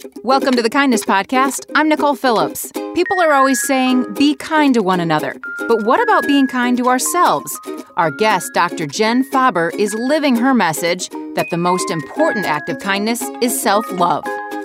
Welcome to the Kindness Podcast. I'm Nicole Phillips. People are always saying, be kind to one another. But what about being kind to ourselves? Our guest, Dr. Jen Faber, is living her message that the most important act of kindness is self-love.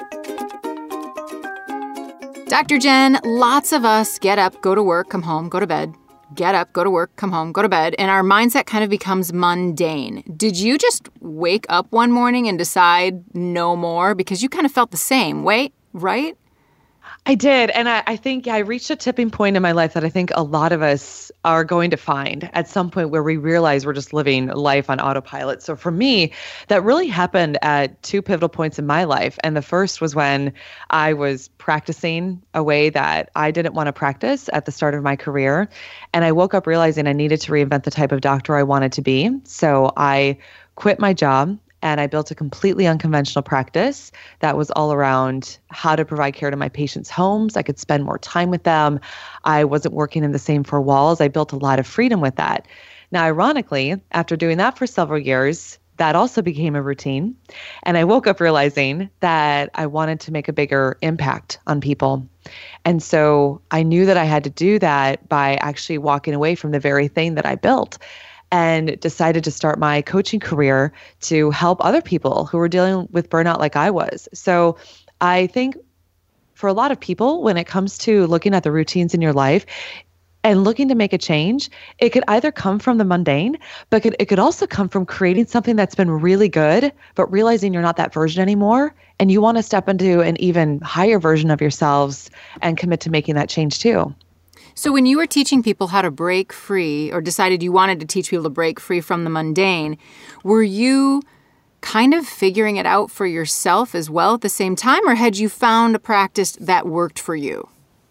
Dr. Jen, lots of us get up, go to work, come home, go to bed. Get up, go to work, come home, go to bed, and our mindset kind of becomes mundane. Did you just wake up one morning and decide no more? Because you kind of felt the same way, right? I did. And I think I reached a tipping point in my life that I think a lot of us are going to find at some point where we realize we're just living life on autopilot. So for me, that really happened at two pivotal points in my life. And the first was when I was practicing a way that I didn't want to practice at the start of my career. And I woke up realizing I needed to reinvent the type of doctor I wanted to be. So I quit my job. And I built a completely unconventional practice that was all around how to provide care to my patients' homes. I could spend more time with them. I wasn't working in the same four walls. I built a lot of freedom with that. Now, ironically, after doing that for several years, that also became a routine. And I woke up realizing that I wanted to make a bigger impact on people. And so I knew that I had to do that by actually walking away from the very thing that I built, and decided to start my coaching career to help other people who were dealing with burnout like I was. So I think for a lot of people, when it comes to looking at the routines in your life and looking to make a change, it could either come from the mundane, but it could also come from creating something that's been really good, but realizing you're not that version anymore. And you want to step into an even higher version of yourselves and commit to making that change too. So when you were teaching people how to break free, or decided you wanted to teach people to break free from the mundane, were you kind of figuring it out for yourself as well at the same time, or had you found a practice that worked for you?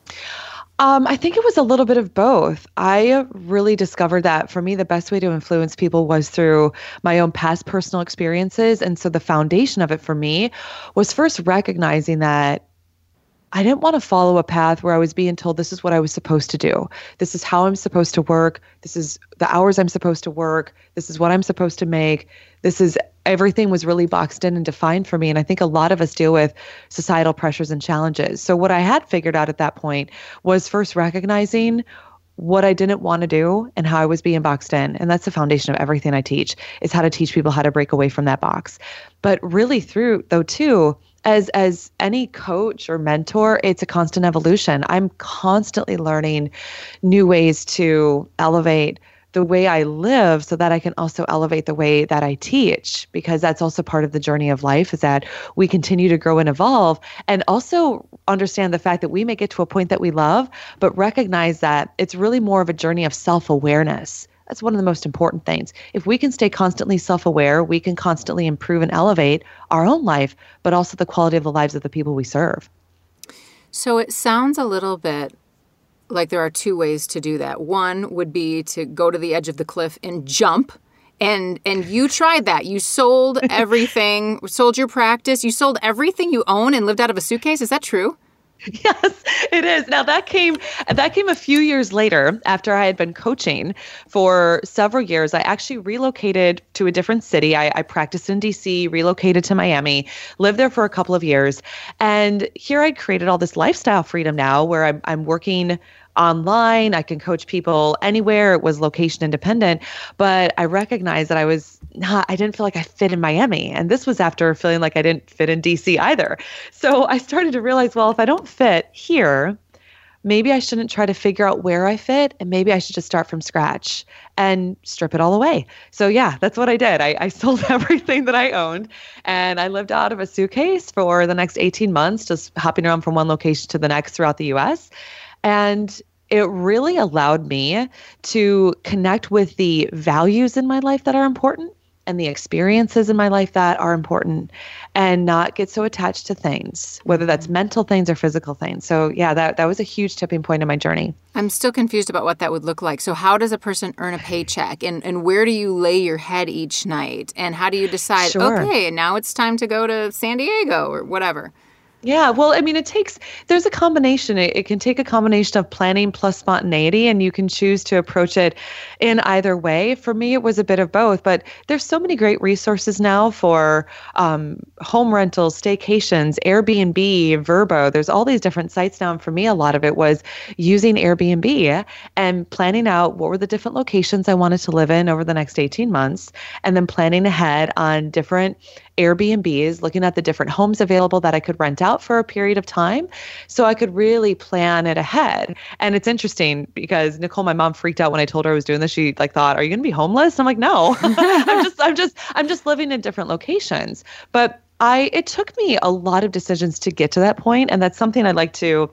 I think it was a little bit of both. I really discovered that for me, the best way to influence people was through my own past personal experiences. And so the foundation of it for me was first recognizing that I didn't want to follow a path where I was being told this is what I was supposed to do. This is how I'm supposed to work. This is the hours I'm supposed to work. This is what I'm supposed to make. Everything was really boxed in and defined for me. And I think a lot of us deal with societal pressures and challenges. So what I had figured out at that point was first recognizing what I didn't want to do and how I was being boxed in. And that's the foundation of everything I teach, is how to teach people how to break away from that box. But really as any coach or mentor, it's a constant evolution. I'm constantly learning new ways to elevate the way I live so that I can also elevate the way that I teach, because that's also part of the journey of life, is that we continue to grow and evolve, and also understand the fact that we may get to a point that we love, but recognize that it's really more of a journey of self-awareness. That's one of the most important things. If we can stay constantly self-aware, we can constantly improve and elevate our own life, but also the quality of the lives of the people we serve. So it sounds a little bit like there are two ways to do that. One would be to go to the edge of the cliff and jump. And you tried that. You sold everything, sold your practice. You sold everything you own and lived out of a suitcase. Is that true? Yes, it is. Now that came a few years later after I had been coaching for several years. I actually relocated to a different city. I practiced in DC, relocated to Miami, lived there for a couple of years. And here I'd created all this lifestyle freedom now where I'm working online. I can coach people anywhere. It was location independent, but I recognized that I didn't feel like I fit in Miami. And this was after feeling like I didn't fit in DC either. So I started to realize, well, if I don't fit here, maybe I shouldn't try to figure out where I fit, and maybe I should just start from scratch and strip it all away. So yeah, that's what I did. I sold everything that I owned, and I lived out of a suitcase for the next 18 months, just hopping around from one location to the next throughout the US. And it really allowed me to connect with the values in my life that are important and the experiences in my life that are important, and not get so attached to things, whether that's mental things or physical things. So yeah, that was a huge tipping point in my journey. I'm still confused about what that would look like. So how does a person earn a paycheck, and where do you lay your head each night? And how do you decide, Sure. okay, now it's time to go to San Diego or whatever? Yeah, well, I mean, there's a combination. It can take a combination of planning plus spontaneity, and you can choose to approach it in either way. For me, it was a bit of both, but there's so many great resources now for home rentals, staycations, Airbnb, Vrbo. There's all these different sites now. And for me, a lot of it was using Airbnb and planning out what were the different locations I wanted to live in over the next 18 months, and then planning ahead on different Airbnbs, looking at the different homes available that I could rent out for a period of time so I could really plan it ahead. And it's interesting because Nicole, my mom, freaked out when I told her I was doing this. She thought, "Are you going to be homeless?" I'm like, "No. I'm just living in different locations." But it took me a lot of decisions to get to that point, and that's something I'd like to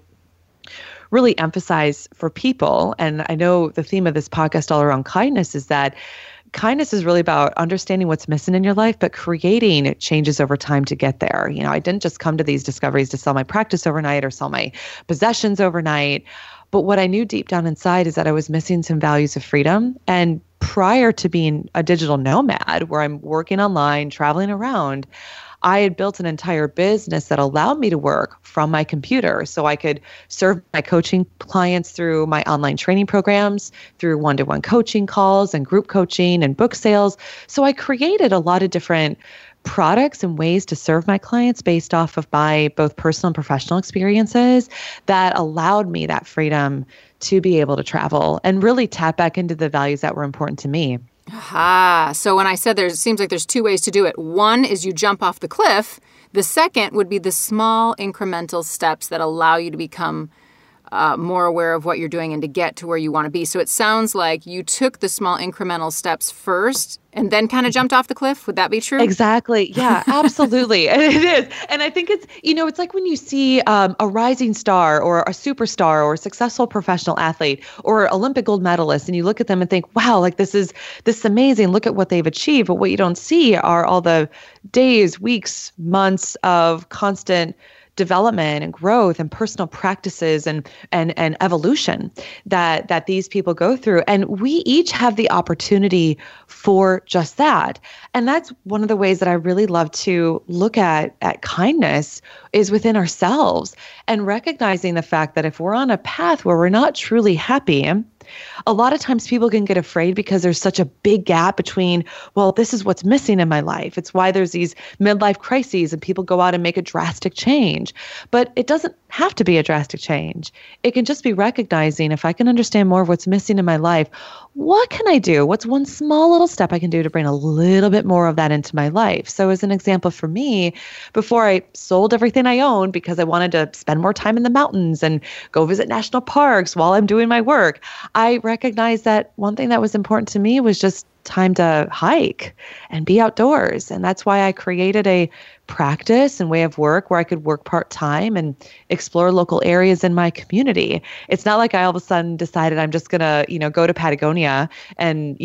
really emphasize for people. And I know the theme of this podcast all around kindness is that kindness is really about understanding what's missing in your life, but creating changes over time to get there. I didn't just come to these discoveries to sell my practice overnight or sell my possessions overnight. But what I knew deep down inside is that I was missing some values of freedom. And prior to being a digital nomad, where I'm working online, traveling around, I had built an entire business that allowed me to work from my computer. So I could serve my coaching clients through my online training programs, through one-to-one coaching calls and group coaching and book sales. So I created a lot of different products and ways to serve my clients based off of my both personal and professional experiences that allowed me that freedom to be able to travel and really tap back into the values that were important to me. Aha. So when I said it seems like there's two ways to do it. One is you jump off the cliff. The second would be the small incremental steps that allow you to become more aware of what you're doing and to get to where you want to be. So it sounds like you took the small incremental steps first and then kind of jumped off the cliff. Would that be true? Exactly. Yeah, absolutely. And it is. And I think it's like when you see a rising star or a superstar or a successful professional athlete or Olympic gold medalist, and you look at them and think, wow, this is amazing. Look at what they've achieved. But what you don't see are all the days, weeks, months of constant development and growth and personal practices and evolution that these people go through. And we each have the opportunity for just that. And that's one of the ways that I really love to look at kindness is within ourselves and recognizing the fact that if we're on a path where we're not truly happy, a lot of times people can get afraid because there's such a big gap between, well, this is what's missing in my life. It's why there's these midlife crises and people go out and make a drastic change. But it doesn't have to be a drastic change. It can just be recognizing, if I can understand more of what's missing in my life, what can I do? What's one small little step I can do to bring a little bit more of that into my life? So as an example for me, before I sold everything I owned because I wanted to spend more time in the mountains and go visit national parks while I'm doing my work, I recognized that one thing that was important to me was just time to hike and be outdoors. And that's why I created a practice and way of work where I could work part-time and explore local areas in my community. It's not like I all of a sudden decided I'm just going to, go to Patagonia and,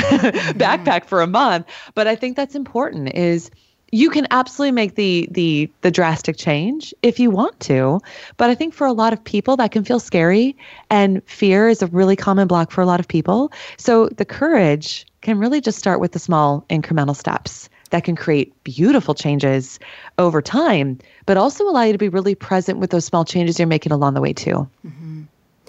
backpack for a month. But I think that's important is you can absolutely make the drastic change if you want to. But I think for a lot of people that can feel scary, and fear is a really common block for a lot of people. So the courage can really just start with the small incremental steps that can create beautiful changes over time, but also allow you to be really present with those small changes you're making along the way too. Mm-hmm.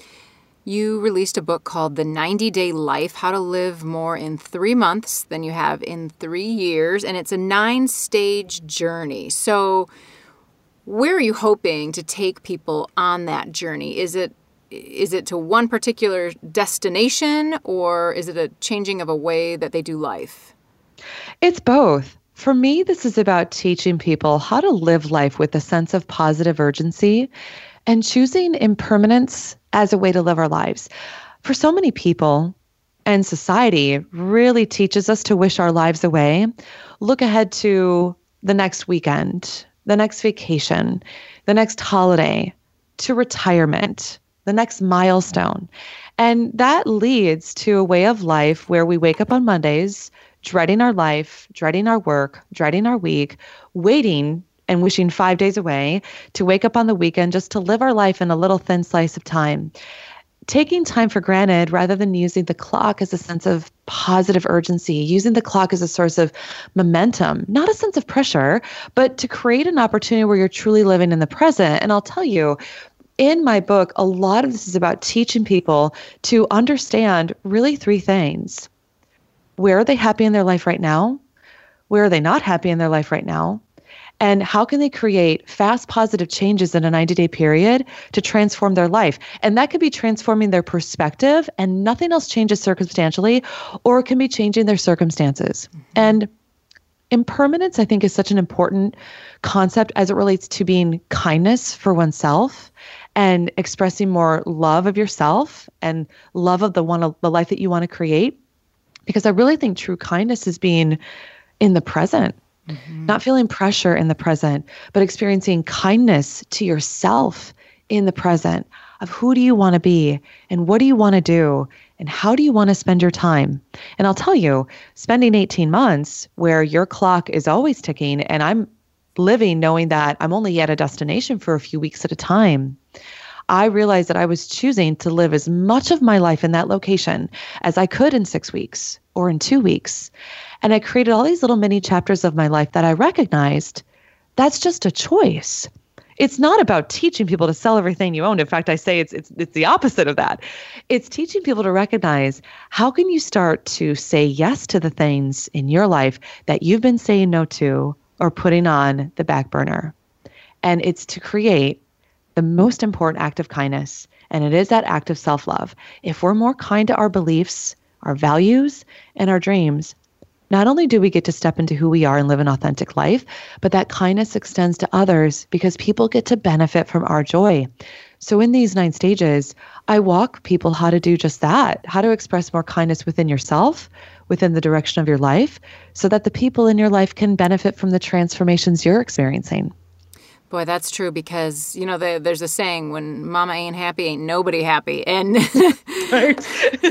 You released a book called The 90-Day Life, How to Live More in 3 Months Than You Have in 3 Years, and it's a 9-stage journey. So where are you hoping to take people on that journey? Is it to one particular destination, or is it a changing of a way that they do life? It's both. For me, this is about teaching people how to live life with a sense of positive urgency and choosing impermanence as a way to live our lives. For so many people, and society really teaches us to wish our lives away, look ahead to the next weekend, the next vacation, the next holiday, to retirement, the next milestone. And that leads to a way of life where we wake up on Mondays, dreading our life, dreading our work, dreading our week, waiting and wishing 5 days away to wake up on the weekend just to live our life in a little thin slice of time. taking time for granted rather than using the clock as a sense of positive urgency, using the clock as a source of momentum, not a sense of pressure, but to create an opportunity where you're truly living in the present. And I'll tell you, in my book, a lot of this is about teaching people to understand really three things. Where are they happy in their life right now? Where are they not happy in their life right now? And how can they create fast, positive changes in a 90-day period to transform their life? And that could be transforming their perspective, and nothing else changes circumstantially, or it can be changing their circumstances. Mm-hmm. And impermanence, I think, is such an important concept as it relates to being kindness for oneself and expressing more love of yourself and love of the life that you want to create. Because I really think true kindness is being in the present. Mm-hmm. Not feeling pressure in the present, but experiencing kindness to yourself in the present of who do you want to be and what do you want to do and how do you want to spend your time. And I'll tell you, spending 18 months where your clock is always ticking and I'm living knowing that I'm only at a destination for a few weeks at a time, I realized that I was choosing to live as much of my life in that location as I could in 6 weeks or in 2 weeks. And I created all these little mini chapters of my life that I recognized that's just a choice. It's not about teaching people to sell everything you own. In fact, I say it's the opposite of that. It's teaching people to recognize how can you start to say yes to the things in your life that you've been saying no to or putting on the back burner. And it's to create the most important act of kindness. And it is that act of self-love. If we're more kind to our beliefs, our values, and our dreams, not only do we get to step into who we are and live an authentic life, but that kindness extends to others because people get to benefit from our joy. So in these 9 stages, I walk people how to do just that, how to express more kindness within yourself, within the direction of your life, so that the people in your life can benefit from the transformations you're experiencing. Boy, that's true because, there's a saying, when mama ain't happy, ain't nobody happy. And right.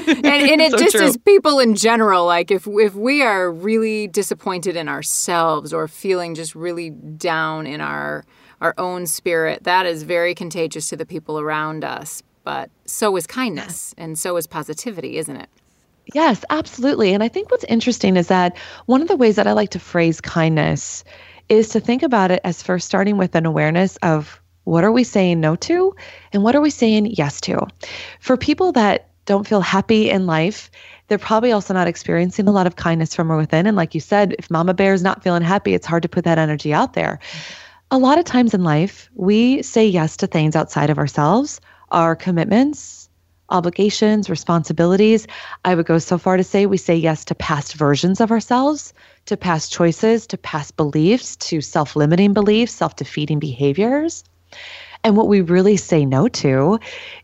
and it So just true. is people in general. Like if we are really disappointed in ourselves or feeling just really down in our own spirit, that is very contagious to the people around us. But so is kindness and so is positivity, isn't it? Yes, absolutely. And I think what's interesting is that one of the ways that I like to phrase kindness is to think about it as first starting with an awareness of what are we saying no to and what are we saying yes to. For people that don't feel happy in life, they're probably also not experiencing a lot of kindness from within. And like you said, if Mama Bear is not feeling happy, it's hard to put that energy out there. A lot of times in life, we say yes to things outside of ourselves, our commitments, obligations, responsibilities. I would go so far to say we say yes to past versions of ourselves, to past choices, to past beliefs, to self-limiting beliefs, self-defeating behaviors. And what we really say no to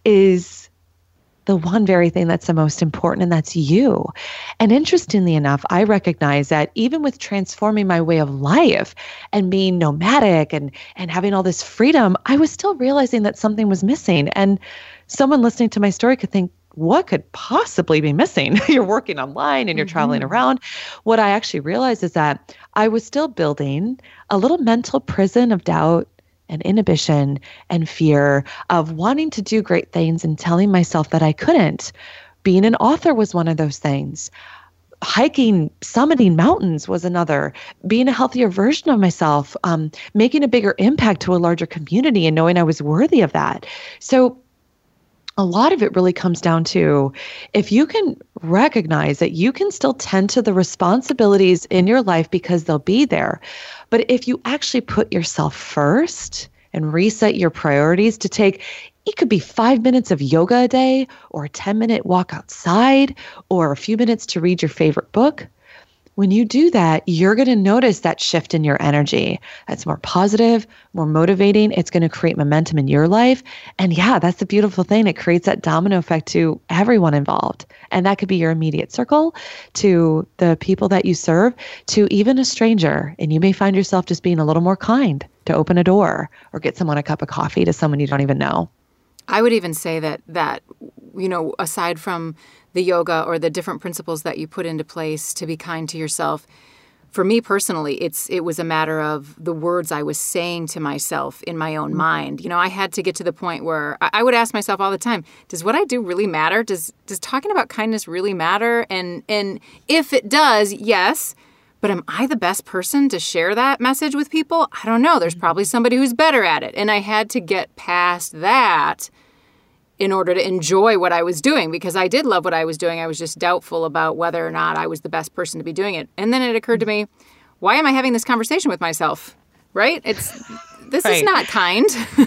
is the one very thing that's the most important, and that's you. And interestingly enough, I recognize that even with transforming my way of life and being nomadic and having all this freedom, I was still realizing that something was missing. And someone listening to my story could think, what could possibly be missing? You're working online and you're traveling around. What I actually realized is that I was still building a little mental prison of doubt and inhibition and fear of wanting to do great things and telling myself that I couldn't. Being an author was one of those things. Hiking, summiting mountains was another. Being a healthier version of myself, making a bigger impact to a larger community and knowing I was worthy of that. So a lot of it really comes down to if you can recognize that you can still tend to the responsibilities in your life because they'll be there. But if you actually put yourself first and reset your priorities to take, it could be 5 minutes of yoga a day or a 10-minute walk outside or a few minutes to read your favorite book. When you do that, you're going to notice that shift in your energy. That's more positive, more motivating. It's going to create momentum in your life. And yeah, that's the beautiful thing. It creates that domino effect to everyone involved. And that could be your immediate circle, to the people that you serve, to even a stranger. And you may find yourself just being a little more kind to open a door or get someone a cup of coffee to someone you don't even know. I would even say that aside from the yoga or the different principles that you put into place to be kind to yourself, for me personally, it was a matter of the words I was saying to myself in my own mind. You know, I had to get to the point where I would ask myself all the time, does what I do really matter? Does talking about kindness really matter? And if it does, yes. But am I the best person to share that message with people? I don't know. There's probably somebody who's better at it. And I had to get past that in order to enjoy what I was doing, because I did love what I was doing. I was just doubtful about whether or not I was the best person to be doing it. And then it occurred to me, why am I having this conversation with myself? Right? This is not kind.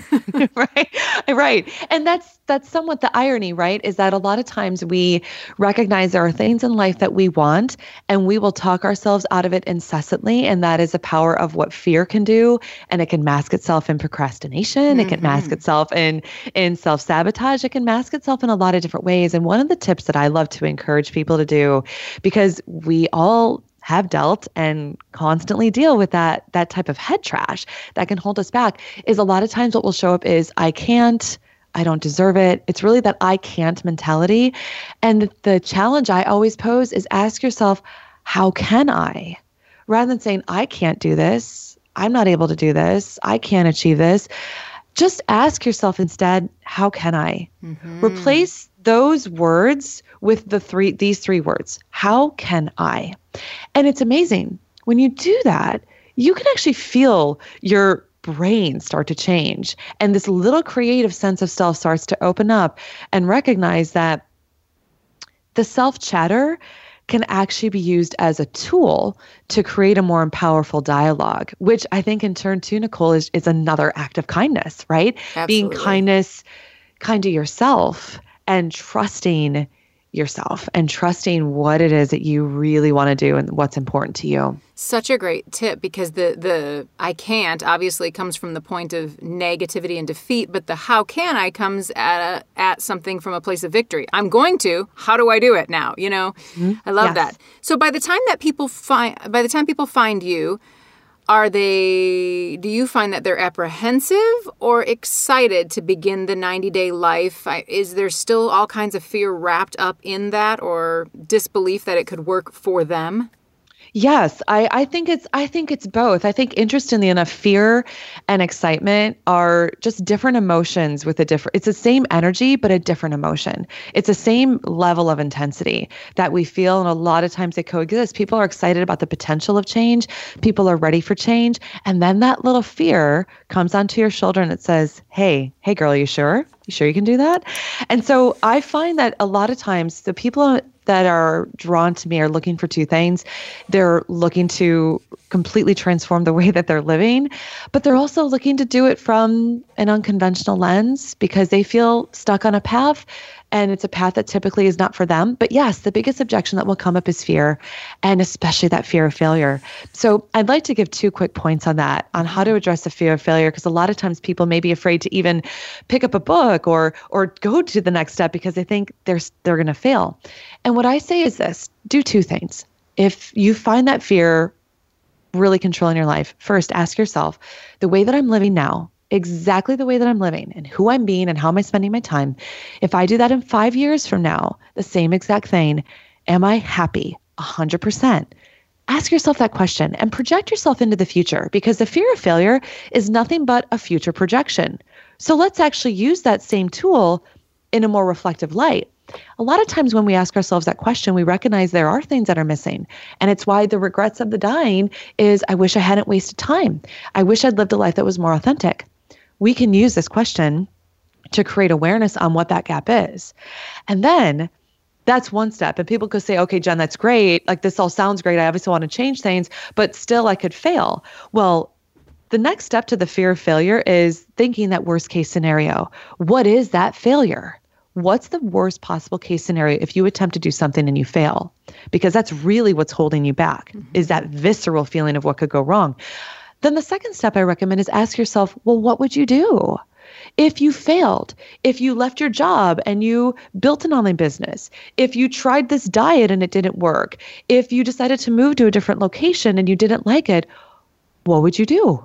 Right. And that's somewhat the irony, right? Is that a lot of times we recognize there are things in life that we want, and we will talk ourselves out of it incessantly. And that is the power of what fear can do. And it can mask itself in procrastination. It can mask itself in self-sabotage. It can mask itself in a lot of different ways. And one of the tips that I love to encourage people to do, because we all have dealt and constantly deal with that type of head trash that can hold us back, is a lot of times what will show up is I can't, I don't deserve it. It's really that I can't mentality. And the challenge I always pose is ask yourself, how can I? Rather than saying, I can't do this, I'm not able to do this, I can't achieve this. Just ask yourself instead, how can I? Replace those words with these three words. How can I? And it's amazing. When you do that, you can actually feel your brain start to change. And this little creative sense of self starts to open up, and recognize that the self-chatter can actually be used as a tool to create a more powerful dialogue, which I think in turn too, Nicole, is another act of kindness, right? Absolutely. Being kind to yourself, and trusting yourself and trusting what it is that you really want to do and what's important to you. Such a great tip, because the I can't obviously comes from the point of negativity and defeat, but the how can I comes at something from a place of victory. I'm going to, how do I do it now? You know, I love that. So by the time people find you, do you find that they're apprehensive or excited to begin the 90-day life? Is there still all kinds of fear wrapped up in that, or disbelief that it could work for them? Yes, I think it's both. I think, interestingly enough, fear and excitement are just different emotions with it's the same energy, but a different emotion. It's the same level of intensity that we feel. And a lot of times they coexist. People are excited about the potential of change. People are ready for change. And then that little fear comes onto your shoulder and it says, hey girl, you sure? You sure you can do that? And so I find that a lot of times the people that are drawn to me are looking for two things. They're looking to completely transform the way that they're living, but they're also looking to do it from an unconventional lens because they feel stuck on a path, and it's a path that typically is not for them. But yes, the biggest objection that will come up is fear, and especially that fear of failure. So I'd like to give 2 quick points on that, on how to address the fear of failure, because a lot of times people may be afraid to even pick up a book or go to the next step because they think they're going to fail. And what I say is this: do 2 things. If you find that fear really controlling your life, first ask yourself, the way that I'm living now, exactly the way that I'm living and who I'm being and how am I spending my time, if I do that in 5 years from now, the same exact thing, am I happy 100%? Ask yourself that question and project yourself into the future, because the fear of failure is nothing but a future projection. So let's actually use that same tool in a more reflective light. A lot of times when we ask ourselves that question, we recognize there are things that are missing. And it's why the regrets of the dying is, I wish I hadn't wasted time. I wish I'd lived a life that was more authentic. We can use this question to create awareness on what that gap is. And then that's one step. And people could say, okay, Jen, that's great. Like, this all sounds great. I obviously want to change things, but still I could fail. Well, the next step to the fear of failure is thinking that worst case scenario. What is that failure? What's the worst possible case scenario if you attempt to do something and you fail? Because that's really what's holding you back, is that visceral feeling of what could go wrong. Then the second step I recommend is ask yourself, well, what would you do if you failed? If you left your job and you built an online business? If you tried this diet and it didn't work? If you decided to move to a different location and you didn't like it? What would you do?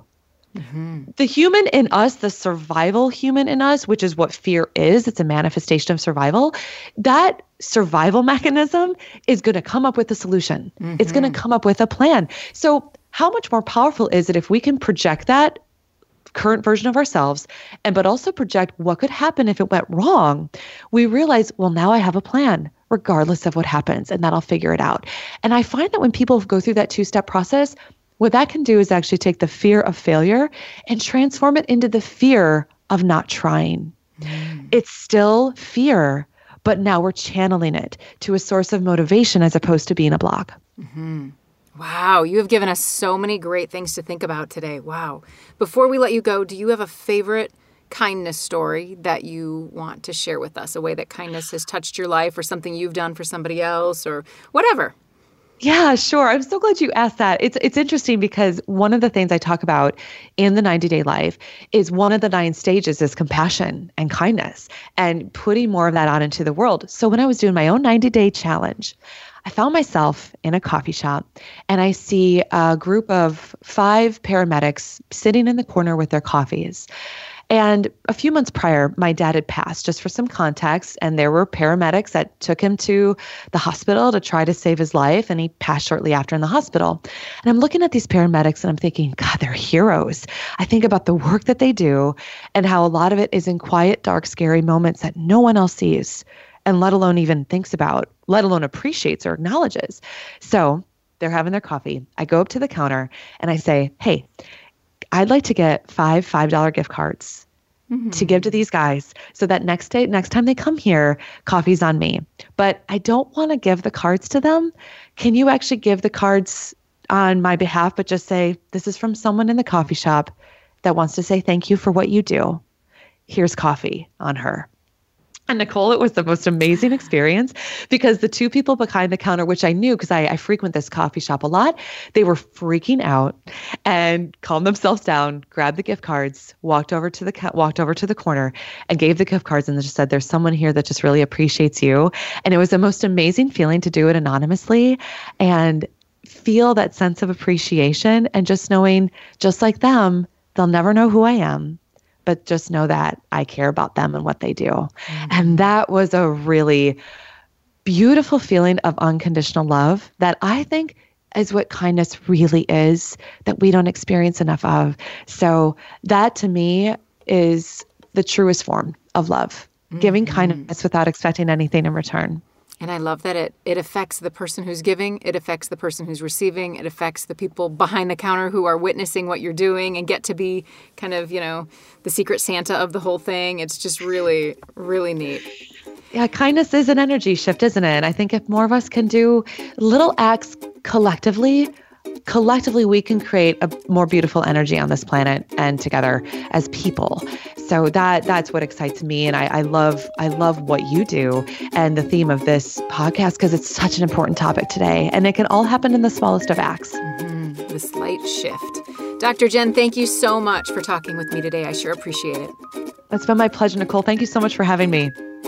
The human in us, the survival human in us, which is what fear is, it's a manifestation of survival, that survival mechanism is going to come up with a solution. It's going to come up with a plan. So how much more powerful is it if we can project that current version of ourselves, but also project what could happen if it went wrong? We realize, well, now I have a plan regardless of what happens, and that I'll figure it out. And I find that when people go through that 2-step process, what that can do is actually take the fear of failure and transform it into the fear of not trying. It's still fear, but now we're channeling it to a source of motivation as opposed to being a block. Wow, you have given us so many great things to think about today. Wow. Before we let you go, do you have a favorite kindness story that you want to share with us? A way that kindness has touched your life, or something you've done for somebody else, or whatever? Yeah, sure. I'm so glad you asked that. It's interesting because one of the things I talk about in the 90-day life is one of the 9 stages is compassion and kindness and putting more of that out into the world. So when I was doing my own 90-day challenge, I found myself in a coffee shop and I see a group of 5 paramedics sitting in the corner with their coffees. And a few months prior, my dad had passed, just for some context, and there were paramedics that took him to the hospital to try to save his life, and he passed shortly after in the hospital. And I'm looking at these paramedics and I'm thinking, God, they're heroes. I think about the work that they do and how a lot of it is in quiet, dark, scary moments that no one else sees, and let alone even thinks about, let alone appreciates or acknowledges. So they're having their coffee. I go up to the counter and I say, hey, I'd like to get 5 $5 gift cards to give to these guys so that next time they come here, coffee's on me. But I don't want to give the cards to them. Can you actually give the cards on my behalf, but just say, this is from someone in the coffee shop that wants to say thank you for what you do. Here's coffee on her. And Nicole, it was the most amazing experience because the 2 people behind the counter, which I knew because I frequent this coffee shop a lot, they were freaking out and calmed themselves down, grabbed the gift cards, walked over to the corner and gave the gift cards and just said, there's someone here that just really appreciates you. And it was the most amazing feeling to do it anonymously and feel that sense of appreciation and just knowing, just like them, they'll never know who I am, but just know that I care about them and what they do. And that was a really beautiful feeling of unconditional love that I think is what kindness really is, that we don't experience enough of. So that to me is the truest form of love, giving kindness without expecting anything in return. And I love that it affects the person who's giving, it affects the person who's receiving, it affects the people behind the counter who are witnessing what you're doing and get to be kind of, the secret Santa of the whole thing. It's just really, really neat. Yeah, kindness is an energy shift, isn't it? And I think if more of us can do little acts collectively, we can create a more beautiful energy on this planet and together as people. So that's what excites me. And I love what you do and the theme of this podcast because it's such an important topic today. And it can all happen in the smallest of acts. The slight shift. Dr. Jen, thank you so much for talking with me today. I sure appreciate it. It's been my pleasure, Nicole. Thank you so much for having me.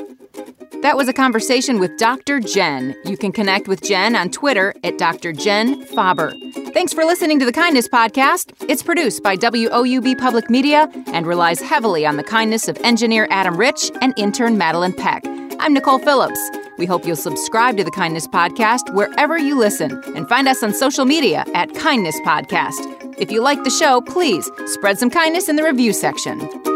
That was a conversation with Dr. Jen. You can connect with Jen on Twitter at Dr. Jen Faber. Thanks for listening to the Kindness Podcast. It's produced by WOUB Public Media and relies heavily on the kindness of engineer Adam Rich and intern Madeline Peck. I'm Nicole Phillips. We hope you'll subscribe to the Kindness Podcast wherever you listen and find us on social media at Kindness Podcast. If you like the show, please spread some kindness in the review section.